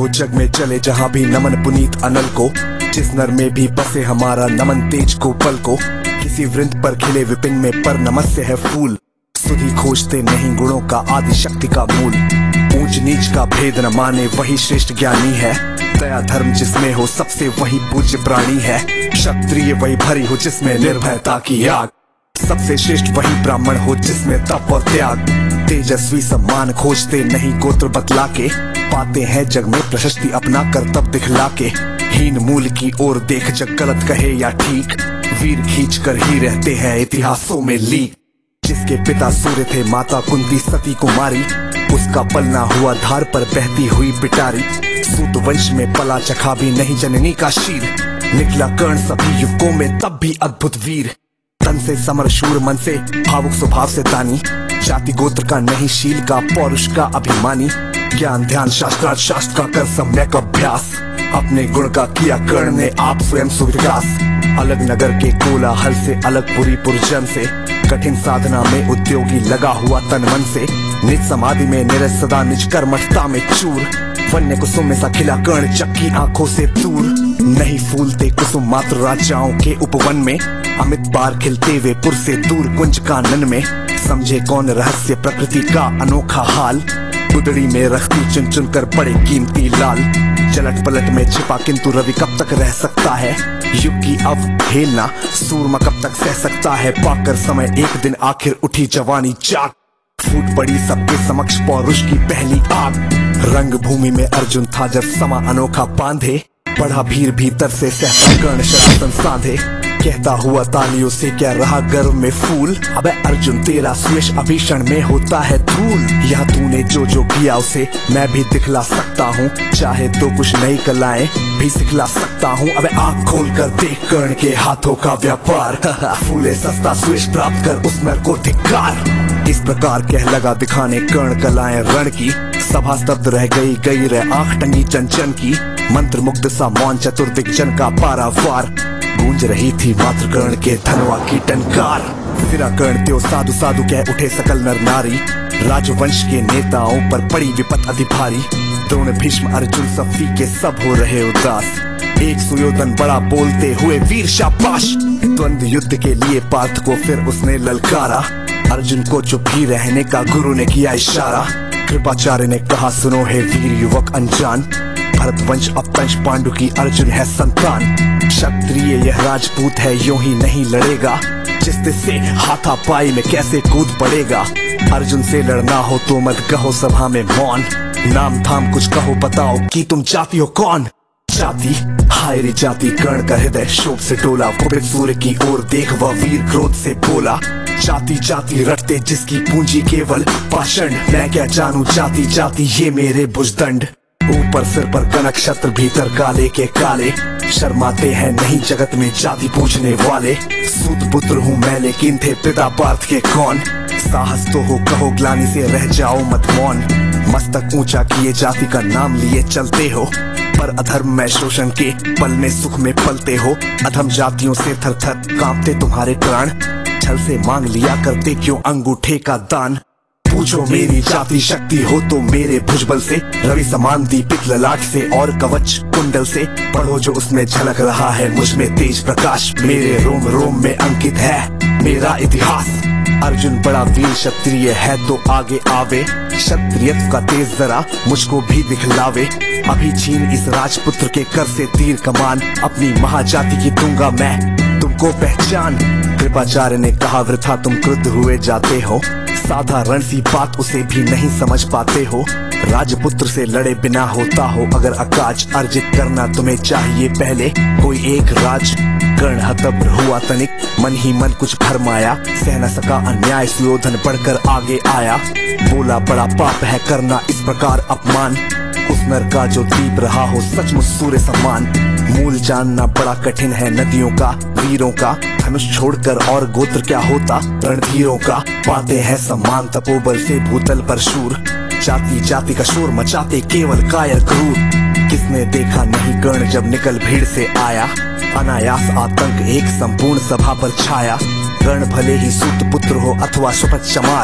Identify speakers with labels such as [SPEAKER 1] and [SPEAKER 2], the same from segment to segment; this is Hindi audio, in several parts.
[SPEAKER 1] हो जग में चले जहाँ भी नमन पुनीत अनल को, जिस नर में भी बसे हमारा नमन तेज को पल को। किसी वृंद पर खिले विपिन में पर नमस्य है फूल, सुधि खोजते नहीं गुणों का आदि शक्ति का मूल। ऊंच नीच का भेद न माने वही श्रेष्ठ ज्ञानी है, दया धर्म जिसमें हो सबसे वही पूज्य प्राणी है। क्षत्रिय वही भरी हो जिसमें निर्भयता की आग, सबसे श्रेष्ठ वही ब्राह्मण हो जिसमें तप और त्याग। तेजस्वी सम्मान खोजते नहीं गोत्र बतला के, पाते हैं जग में प्रशस्ति अपना कर्तव्य दिखला के। हीन मूल की ओर देख जग गलत कहे या ठीक, वीर खींच कर ही रहते हैं इतिहासों में लीक। जिसके पिता सूर्य थे माता कुंती सती कुमारी, उसका पलना हुआ धार पर बहती हुई पिटारी। सूत वंश में पला चखा भी नहीं जननी का शीर, निकला कर्ण सभी युवकों में तब भी अद्भुत वीर। तन से समर शूर मन से भावुक स्वभाव से दानी, जाति गोत्र का नहीं शील का पौरुष का अभिमानी। ज्ञान ध्यान शास्त्रार्थ शास्त्र का कर सम्यक अभ्यास, अपने गुण का किया कर्ण ने आप स्वयं सुविकास। अलग नगर के कोलाहल से अलग पुरी पुरजन से, कठिन साधना में उद्योगी लगा हुआ तन मन से। निज समाधि में निरस सदा निज कर्मठता में चूर, वन्य कुसुम में सा खिला कर्ण चक्की आंखों से दूर। नहीं फूलते कुसुम मात्र राजाओं के उपवन में, अमित बार खिलते वे पुर से दूर कुंज कानन में। समझे कौन रहस्य प्रकृति का अनोखा हाल, गुदड़ी में रखती चुन चुन कर पड़े कीमती लाल। चलट पलट में छिपा किंतु रवि कब तक रह सकता है, युग की अवहेलना सूरमा कब तक सह सकता है। पाकर समय एक दिन आखिर उठी जवानी जाग, फूट पड़ी सबके समक्ष पौरुष की पहली आग। रंग भूमि में अर्जुन था जब समा अनोखा बांधे, बढ़ा भीर भीतर से सहसा कर्ण शरासन साधे। कहता हुआ तालियों से क्या रहा गर्व में फूल, अबे अर्जुन तेरा सुयश अभीषण में होता है धूल। यह तूने जो जो किया उसे मैं भी दिखला सकता हूँ, चाहे तो कुछ नई कलाएं भी सिखला सकता हूँ। अबे आँख खोल कर देख कर्ण के हाथों का व्यापार, फूले सस्ता सुयश प्राप्त कर उस नर को धिक्कार। इस प्रकार कह लगा दिखाने कर्ण कलाएं रण की, सभा स्तब्ध रह गई रह आंख टंगी चंचन की। मंत्र मुग्ध सा मौन चतुर्दिग्जन का पारावार, गूंज रही थी मात्र कर्ण के धनवा की टनकार। सिरा कर्ण त्यो साधु साधु कह उठे सकल नर नारी, राजवंश के नेताओं पर पड़ी विपत अति भारी। द्रोण भीष्म अर्जुन सफी के सब हो रहे उदास, एक सुयोधन बड़ा बोलते हुए वीर शाबाश। द्वंद्व युद्ध के लिए पार्थ को फिर उसने ललकारा, अर्जुन को चुप ही रहने का गुरु ने किया इशारा। कृपाचार्य ने कहा सुनो है वीर युवक अनजान, भरतवंश अपतंश पांडु की अर्जुन है संतान। क्षत्रिय यह राजपूत है यूं ही नहीं लड़ेगा, जिससे हाथापाई में कैसे कूद पड़ेगा। अर्जुन से लड़ना हो तो मत कहो सभा में मौन, नाम धाम कुछ कहो बताओ कि तुम जाति हो कौन। जाति हाय रे जाति, कर्ण का हृदय शोक से डोला। कुपित सूर्य की ओर देख वह वीर क्रोध से बोला, जाति जाति रटते जिसकी पूंजी केवल पाषण। मैं क्या जानू जाति जाति ये मेरे भुजदंड। ऊपर सिर पर कनक छत्र भीतर काले के काले, शर्माते हैं नहीं जगत में जाति पूछने वाले। सूत पुत्र हूँ मैं लेकिन थे पिता पार्थ के कौन, साहस तो हो कहो ग्लानि से रह जाओ मत मौन। मस्तक ऊंचा किए जाति का नाम लिए चलते हो, पर अधर्म में शोषण के पल में सुख में पलते हो। अधम जातियों से थर थर कांपते तुम्हारे प्राण, छल से मांग लिया करते क्यों अंगूठे का दान। पूछो मेरी जाति शक्ति हो तो मेरे भुजबल से, रवि समान दीपित ललाट से और कवच कुंडल से। पढ़ो जो उसमें झलक रहा है मुझ में तेज प्रकाश, मेरे रोम रोम में अंकित है मेरा इतिहास। अर्जुन बड़ा वीर क्षत्रिय है तो आगे आवे, क्षत्रियत्व का तेज जरा मुझको भी दिखलावे। अभी छीन इस राजपुत्र के कर से तीर कमान, अपनी महाजाति की दूंगा मैं तुमको पहचान। कृपाचार्य ने कहा वृथा तुम क्रुद्ध हुए जाते हो, साधारण सी बात उसे भी नहीं समझ पाते हो। राजपुत्र से लड़े बिना होता हो अगर अकाज, अर्जित करना तुम्हें चाहिए पहले कोई एक राज। कर्ण हतब्र हुआ तनिक मन ही मन कुछ भरमाया, सह न सका अन्याय सुयोधन बढ़कर आगे आया। बोला बड़ा पाप है करना इस प्रकार अपमान, उस नर का जो दीप रहा हो सचमुच सूर्य समान। मूल जानना बड़ा कठिन है नदियों का वीरों का, धनुष छोड़कर और गोत्र क्या होता रणधीरों का। पाते हैं सम्मान तपोबल से भूतल पर शूर, जाति जाति का शोर मचाते केवल कायर क्रूर। किसने देखा नहीं कर्ण जब निकल भीड़ से आया, अनायास आतंक एक संपूर्ण सभा पर छाया। कर्ण भले ही सूत पुत्र हो अथवा शपथ चमार,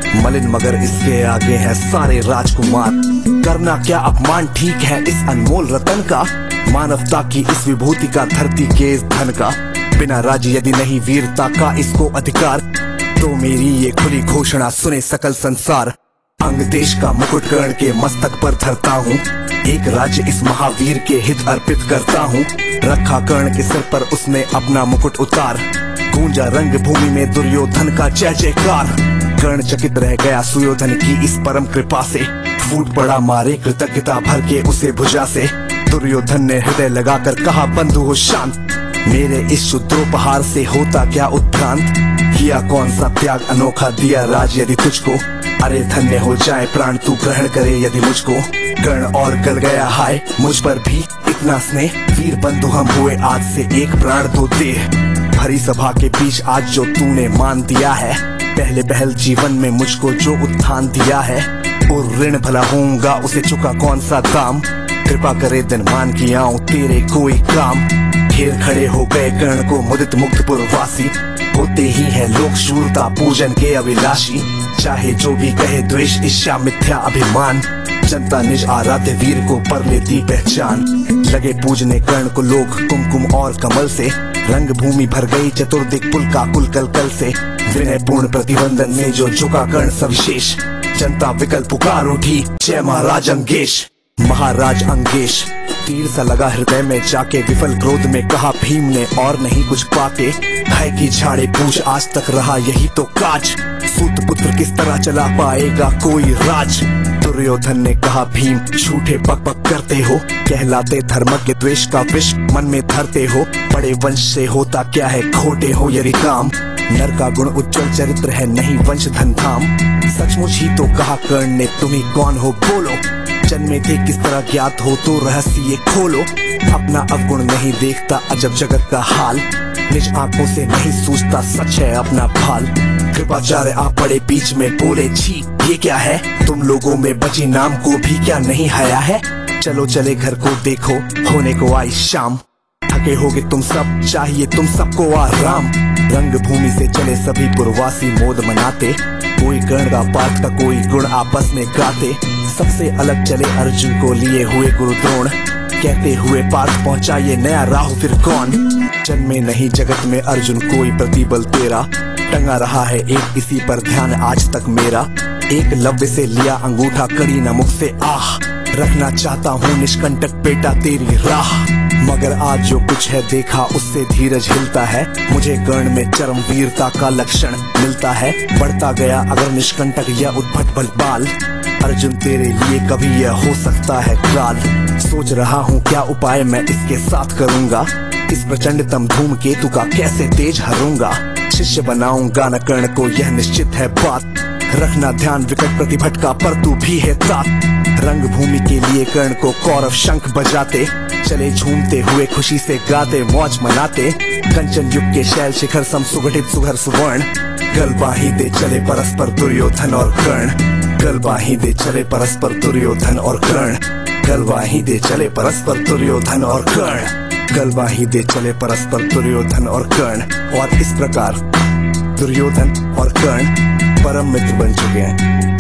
[SPEAKER 1] मलिन मगर इसके आगे है सारे राजकुमार। करना क्या अपमान ठीक है इस अनमोल रतन का, मानवता की इस विभूति का, धरती के इस धन का। बिना राज्य यदि नहीं वीरता का इसको अधिकार, तो मेरी ये खुली घोषणा सुने सकल संसार। अंग देश का मुकुट कर्ण के मस्तक पर धरता हूँ, एक राज्य इस महावीर के हित अर्पित करता हूँ। रखा कर्ण के सिर पर उसने अपना मुकुट उतार, गूंजा रंग भूमि में दुर्योधन का जय जयकार। कर्ण चकित रह गया सुयोधन की इस परम कृपा से, फूट पड़ा मारे कृतज्ञता भर के उसे भुजा से। दुर्योधन ने हृदय लगाकर कहा बंधु हो शांत, मेरे इस शुद्रोपहार से होता क्या उत्भ्रांत। किया कौन सा त्याग अनोखा, दिया राज यदि तुझको, अरे धन्य हो जाए प्राण तू ग्रहण करे यदि मुझको। कर्ण और गल गया हाय मुझ पर भी इतना स्नेह, वीर बंधु हम हुए आज से एक प्राण दो दे। भरी सभा के बीच आज जो तूने मान दिया है, पहले पहल जीवन में मुझको जो उत्थान दिया है, और ऋण भला होऊंगा उसे चुका कौन सा दाम। कृपा करे दिन मान की आऊं तेरे कोई काम। घेर खड़े हो गए कर्ण को मुदित मुक्त पुरवासी, होते ही है लोक शूरता पूजन के अभिलाषी। चाहे जो भी कहे द्वेष ईर्ष्या मिथ्या अभिमान, जनता निज आराध्य वीर को पर लेती पहचान। लगे पूजने कर्ण को लोग कुमकुम और कमल से, रंग भूमि भर गई चतुर्दिक पुल का कुल कल कल से। विनय पूर्ण प्रतिबंधन में जो झुका कर्ण सविशेष, जनता विकल पुकार उठी जय महाराज अंगेश। महाराज अंगेश तीर सा लगा हृदय में जाके, विफल क्रोध में कहा भीम ने और नहीं कुछ पाके। भय की झाड़े पूछ आज तक रहा यही तो काज, सूत पुत्र किस तरह चला पाएगा कोई राज। दुर्योधन ने कहा भीम झूठे बक बक करते हो, कहलाते धर्मज्ञ द्वेष का विष मन में धरते हो। बड़े वंश से होता क्या है खोटे हो यदि काम, नर का गुण उज्जवल चरित्र है नहीं वंश धन धाम। सचमुच ही तो कहा कर्ण ने तुम्ही कौन हो बोलो, जन्मे थे किस तरह ज्ञात हो तो रहस्य ये खोलो। अपना अवगुण नहीं देखता अजब जगत का हाल, निज आंखों से नहीं सूझता सच है अपना भाल। कृपाचार्य आ पड़े बीच में बोले छी ये क्या है, तुम लोगों में बची नाम को भी क्या नहीं हया है। चलो चले घर को देखो होने को आई शाम, थके होगे तुम सब चाहिए तुम सबको आराम। रंग भूमि से चले सभी पुरवासी मोद मनाते, कोई कर्ण का पार्थ का कोई गुण आपस में गाते। सबसे अलग चले अर्जुन को लिए हुए गुरु द्रोण, कहते हुए पार्थ पहुंचा ये नया राहु फिर कौन। जन्मे नहीं जगत में अर्जुन कोई प्रतिबल तेरा, टंगा रहा है एक इसी पर ध्यान आज तक मेरा। एक लव्य से लिया अंगूठा कड़ी न मुख से आह, रखना चाहता हूँ निष्कंटक बेटा तेरी राह। मगर आज जो कुछ है देखा उससे धीरज हिलता है, मुझे कर्ण में चरम वीरता का लक्षण मिलता है। बढ़ता गया अगर निष्कंटक या उद्भट बलबाल, अर्जुन तेरे लिए कभी यह हो सकता है काल। सोच रहा हूँ क्या उपाय मैं इसके साथ करूँगा, इस प्रचंड तम धूमकेतु का कैसे तेज हरूंगा। शिष्य बनाऊंगा न कर्ण को यह निश्चित है बात, रखना ध्यान विकट प्रतिभट का पर तू भी है तात। रंग भूमि के लिए कर्ण को कौरव शंख बजाते, चले झूमते हुए खुशी से गाते मौज मनाते। कंचन युग के शैल शिखर सम सुगठित सुघर सुवर्ण, गलबाही दे चले परस्पर दुर्योधन और कर्ण। गलबाही दे चले परस्पर दुर्योधन और कर्ण, गलबाही दे चले परस्पर दुर्योधन और कर्ण, गलबाही दे चले परस्पर दुर्योधन और कर्ण। और इस प्रकार दुर्योधन और कर्ण परम मित्र बन चुके हैं।